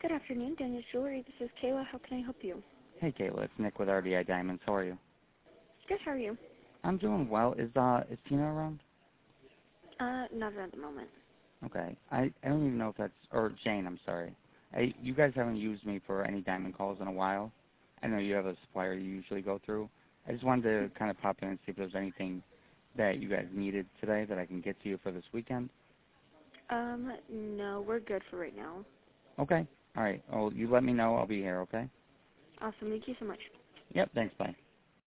Good afternoon, Daniel's Jewelry. This is Kayla. How can I help you? Hey, Kayla. It's Nick with RDI Diamonds. How are you? Good. How are you? I'm doing well. Is Tina around? Not at the moment. Okay. I don't even know if that's, or Jane, I'm sorry. You guys haven't used me for any diamond calls in a while. I know you have a supplier you usually go through. I just wanted to kind of pop in and see if there's anything that you guys needed today that I can get to you for this weekend. No, we're good for right now. Okay. All right. Well, you let me know. I'll be here, okay? Awesome. Thank you so much. Yep. Thanks. Bye.